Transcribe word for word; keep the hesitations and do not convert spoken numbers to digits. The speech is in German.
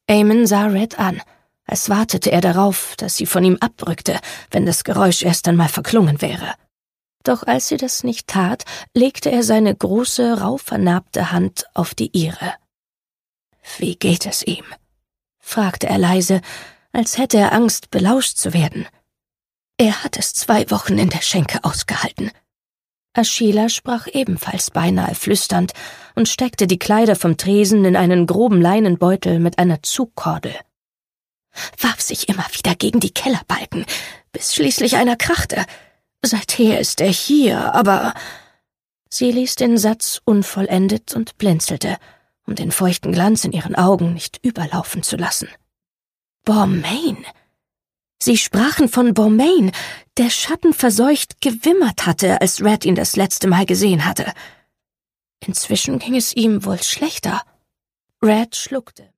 Eamon sah Red an, als wartete er darauf, dass sie von ihm abrückte, wenn das Geräusch erst einmal verklungen wäre. Doch als sie das nicht tat, legte er seine große, rau vernarbte Hand auf die ihre. »Wie geht es ihm?« fragte er leise, als hätte er Angst, belauscht zu werden. »Er hat es zwei Wochen in der Schenke ausgehalten.« Ashila sprach ebenfalls beinahe flüsternd und steckte die Kleider vom Tresen in einen groben Leinenbeutel mit einer Zugkordel. Warf sich immer wieder gegen die Kellerbalken, bis schließlich einer krachte. Seither ist er hier, aber... Sie ließ den Satz unvollendet und blinzelte, um den feuchten Glanz in ihren Augen nicht überlaufen zu lassen. Bormain! Sie sprachen von Bormain, der schattenverseucht gewimmert hatte, als Red ihn das letzte Mal gesehen hatte. Inzwischen ging es ihm wohl schlechter. Red schluckte.